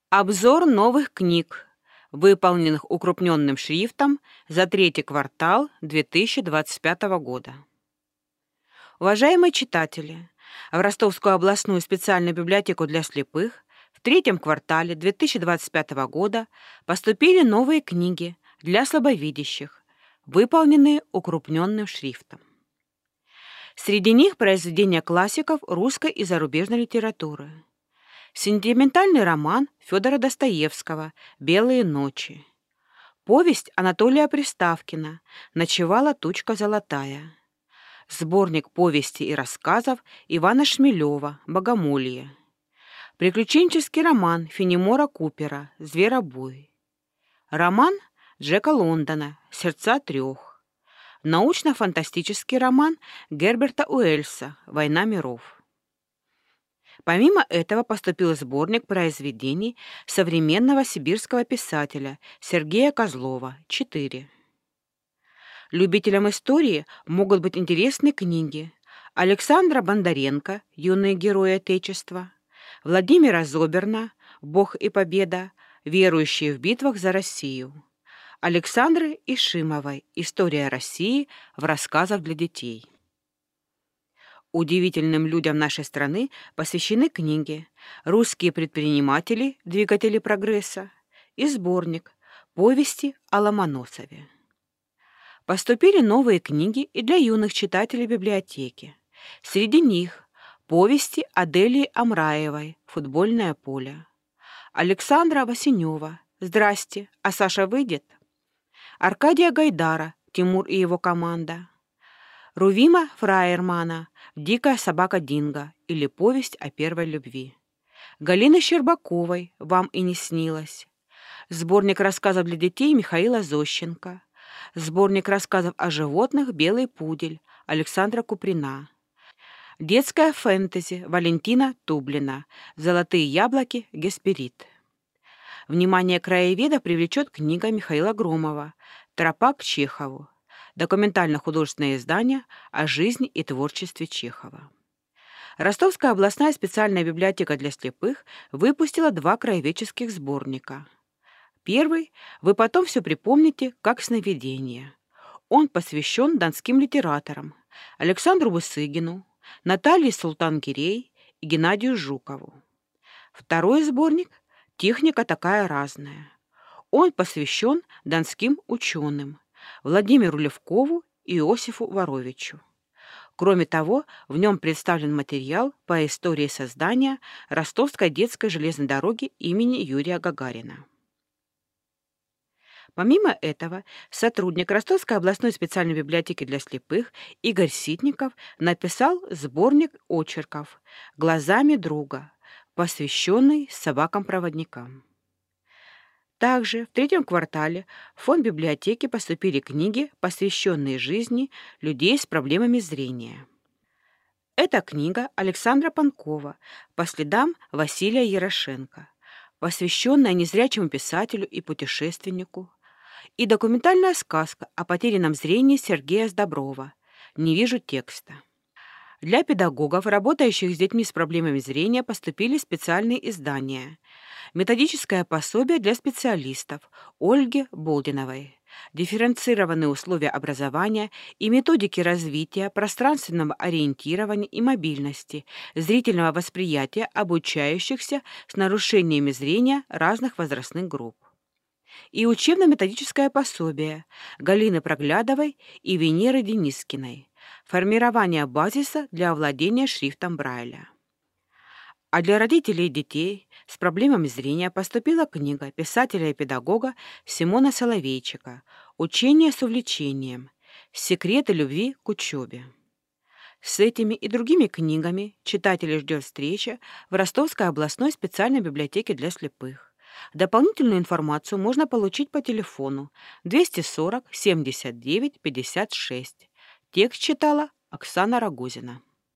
Обзор новых книг, выполненных укрупненным шрифтом за третий квартал 2025 года. Уважаемые читатели, в Ростовскую областную специальную библиотеку для слепых в третьем квартале 2025 года поступили новые книги для слабовидящих, выполненные укрупненным шрифтом. Среди них произведения классиков русской и зарубежной литературы. Сентиментальный роман Федора Достоевского «Белые ночи». Повесть Анатолия Приставкина «Ночевала тучка золотая». Сборник повестей и рассказов Ивана Шмелева «Богомолье». Приключенческий роман Фенемора Купера «Зверобой». Роман Джека Лондона «Сердца трех». Научно-фантастический роман Герберта Уэллса «Война миров». Помимо этого поступил сборник произведений современного сибирского писателя Сергея Козлова «4». Любителям истории могут быть интересны книги Александра Бондаренко «Юные герои Отечества», Владимира Зоберна «Бог и победа. Верующие в битвах за Россию», Александры Ишимовой «История России в рассказах для детей». Удивительным людям нашей страны посвящены книги «Русские предприниматели, двигатели прогресса» и сборник «Повести о Ломоносове». Поступили новые книги и для юных читателей библиотеки. Среди них повести Аделии Амраевой «Футбольное поле», Александра Васенева «Здрасте, а Саша выйдет?», Аркадия Гайдара «Тимур и его команда», Рувима Фраермана «Дикая собака Динго» или «Повесть о первой любви», Галины Щербаковой «Вам и не снилось», сборник рассказов для детей Михаила Зощенко, сборник рассказов о животных «Белый пудель» Александра Куприна, детская фэнтези Валентина Тублина «Золотые яблоки» Гесперид. Внимание краеведа привлечет книга Михаила Громова «Тропа к Чехову», документально-художественное издание о жизни и творчестве Чехова. Ростовская областная специальная библиотека для слепых выпустила 2 краеведческих сборника. Первый вы потом все припомните как сновидение. Он посвящен донским литераторам Александру Высыгину, Наталье Султан-Гирей и Геннадию Жукову. Второй сборник «Техника такая разная». Он посвящен донским ученым Владимиру Левкову и Иосифу Воровичу. Кроме того, в нем представлен материал по истории создания Ростовской детской железной дороги имени Юрия Гагарина. Помимо этого, сотрудник Ростовской областной специальной библиотеки для слепых Игорь Ситников написал сборник очерков «Глазами друга», посвященный собакам-проводникам. Также в третьем квартале в фонд библиотеки поступили книги, посвященные жизни людей с проблемами зрения. Это книга Александра Панкова «По следам Василия Ярошенко», посвященная незрячему писателю и путешественнику, и документальная сказка о потерянном зрении Сергея Сдоброва «Не вижу текста». Для педагогов, работающих с детьми с проблемами зрения, поступили специальные издания. Методическое пособие для специалистов Ольги Болдиновой, дифференцированные условия образования и методики развития пространственного ориентирования и мобильности, зрительного восприятия обучающихся с нарушениями зрения разных возрастных групп. И учебно-методическое пособие Галины Проглядовой и Венеры Денискиной «Формирование базиса для овладения шрифтом Брайля». А для родителей и детей с проблемами зрения поступила книга писателя и педагога Симона Соловейчика «Учение с увлечением. Секреты любви к учебе». С этими и другими книгами читателей ждет встреча в Ростовской областной специальной библиотеке для слепых. Дополнительную информацию можно получить по телефону 240 79 56. Текст читала Оксана Рогозина.